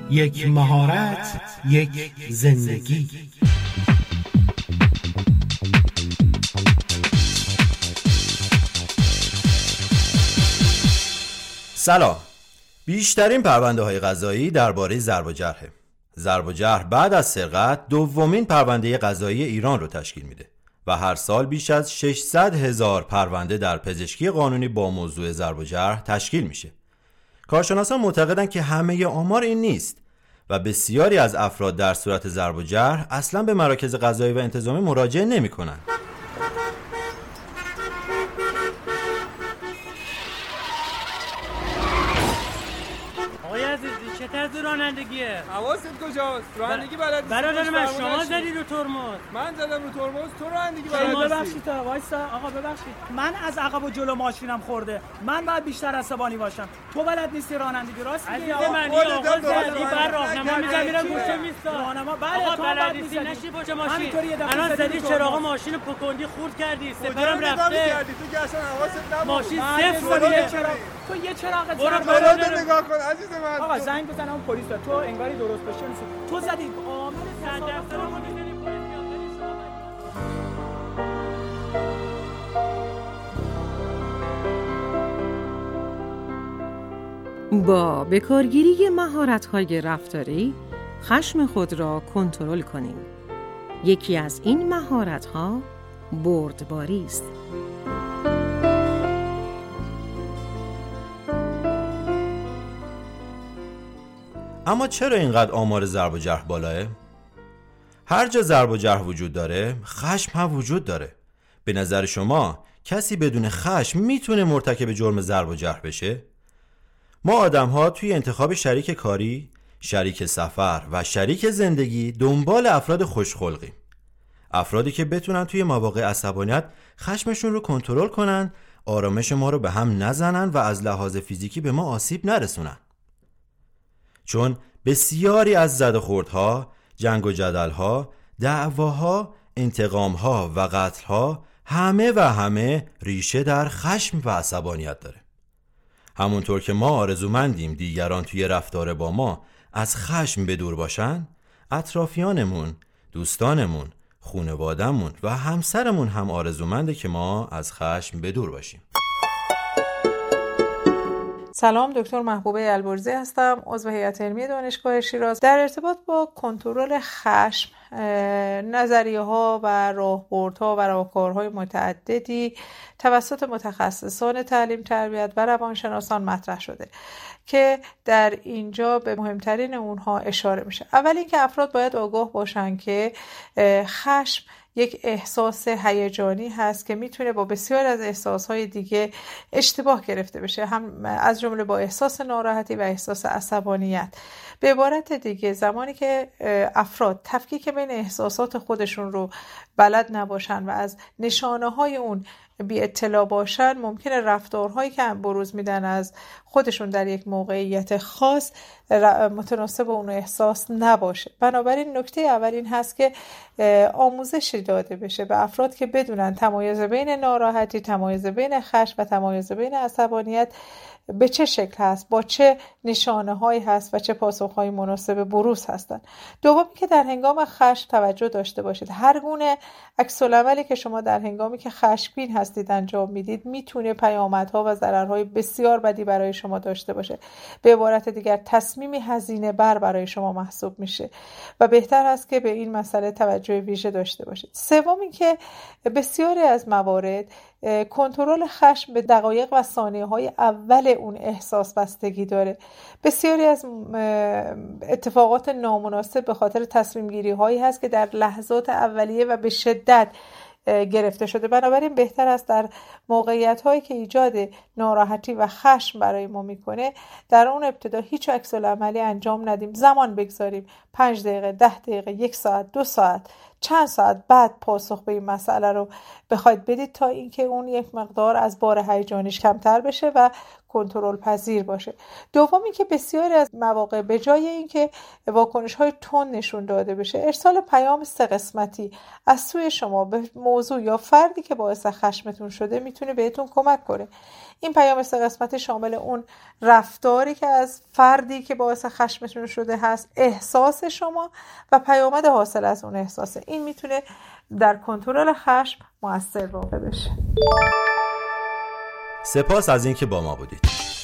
یک مهارت، یک زندگی. سلام. بیشترین پرونده‌های قضایی درباره ضرب و جرحه. ضرب و جرح بعد از سرقت دومین پرونده قضایی ایران رو تشکیل میده و هر سال بیش از 600,000 پرونده در پزشکی قانونی با موضوع ضرب و جرح تشکیل میشه. کارشناسان معتقدند که همه آمار این نیست و بسیاری از افراد در صورت ضرب و جرح اصلا به مراکز قضایی و انتظامی مراجعه نمی‌کنند. چطور رانندگیه؟ حواست کجاست؟ رانندگی بلدی؟ برادر من شما زدی رو ترمز. من زدم رو ترمز، تو رانندگی بلدی؟ ببخشید تا وایسا آقا، ببخشید من از عقب و جلو ماشینم خورده، من باید بیشتر عصبانی باشم. تو بلد نیستی رانندگی، راست میگی آقا. من آقا زدی بر راهنما میذارم گوشه میستا. راهنما بله، تو بلد نیستی نشی پشت ماشین. الان زدی چراغ ماشین پکندی خورد کردی، سپرم رفته. تو که اصلا حواست نبود. ماشین صفر بوده. تو یه چراغ برو نگاه کن عزیز من. آقا زنگ بزن اون پلیس، تو انگاری درست بشه نیست. تو زدی عامل صدفترمون می‌زنی پلیس با بکارگیری مهارت‌های رفتاری خشم خود را کنترل کنیم. یکی از این مهارت‌ها بردباری است. اما چرا اینقدر آمار ضرب و جرح بالاه؟ هر جا ضرب و جرح وجود داره، خشم هم وجود داره. به نظر شما کسی بدون خشم میتونه مرتکب جرم ضرب و جرح بشه؟ ما آدم‌ها توی انتخاب شریک کاری، شریک سفر و شریک زندگی دنبال افراد خوشخلقیم. افرادی که بتونن توی مواقع عصبانیت خشمشون رو کنترل کنن، آرامش ما رو به هم نزنن و از لحاظ فیزیکی به ما آسیب نرسونن. چون بسیاری از زد و خوردها، جنگ و جدلها، دعواها، انتقامها و قتلها همه ریشه در خشم و عصبانیت داره. همونطور که ما آرزومندیم دیگران توی رفتار با ما از خشم به دور باشن، اطرافیانمون، دوستانمون، خانواده‌مون و همسرمون هم آرزومنده که ما از خشم به دور باشیم. سلام، دکتر محبوبه البرزی هستم، عضو هیئت علمی دانشگاه شیراز. در ارتباط با کنترل خشم نظریه‌ها و راهبردها و راهکارهای متعددی توسط متخصصان تعلیم تربیت و روانشناسان مطرح شده که در اینجا به مهمترین اونها اشاره میشه. اول اینکه افراد باید آگاه باشن که خشم یک احساس هیجانی هست که میتونه با بسیار از احساسهای دیگه اشتباه گرفته بشه، هم از جمله با احساس ناراحتی و احساس عصبانیت. به عبارت دیگه زمانی که افراد تفکیک بین احساسات خودشون رو بلد نباشن و از نشانه های اون بی اطلاع باشن، ممکنه رفتارهایی که بروز میدن از خودشون در یک موقعیت خاص متناسب اون احساس نباشه. بنابراین نکته اول این هست که آموزشی داده بشه به افراد که بدونن تمایز بین ناراحتی، تمایز بین خشم و تمایز بین عصبانیت به چه شکل هست، با چه نشانه هایی هست و چه پاسخ مناسب بروز هستن. دومی که در هنگام خشم توجه داشته باشید. هر گونه عکس العملی که شما در هنگامی که خشمگین هستید انجام میدید میتونه پیامدها و ضررهای بسیار بدی برای شما داشته باشه. به عبارت دیگر تصمیمی هزینه بر برای شما محسوب میشه و بهتر است که به این مسئله توجه ویژه داشته باشید. سومی که بسیاری از موارد کنترل خشم به دقایق و ثانیه‌های اول اون احساس بستگی داره. بسیاری از اتفاقات نامناسب به خاطر تصمیم گیری هایی هست که در لحظات اولیه و به شدت گرفته شده. بنابراین بهتر است در موقعیت هایی که ایجاد ناراحتی و خشم برای ما میکنه در اون ابتدا هیچ عکس العملی انجام ندیم، زمان بگذاریم، 5 دقیقه، 10 دقیقه، 1 ساعت، 2 ساعت، چند ساعت بعد پاسخ به این مسئله رو بخواید بدید تا اینکه اون یک مقدار از بار هیجانیش کمتر بشه و کنترل پذیر باشه. دومی که بسیاری از مواقع به جای اینکه واکنش‌های تند نشون داده بشه، ارسال پیام 3 قسمتی از سوی شما به موضوع یا فردی که باعث خشمتون شده میتونه بهتون کمک کنه. این پیام 3 قسمتی شامل اون رفتاری که از فردی که باعث خشمتون شده هست، احساس شما و پیامد حاصل از اون احساسه. این میتونه در کنترل خشم مؤثر واقع بشه. سپاس از اینکه با ما بودید.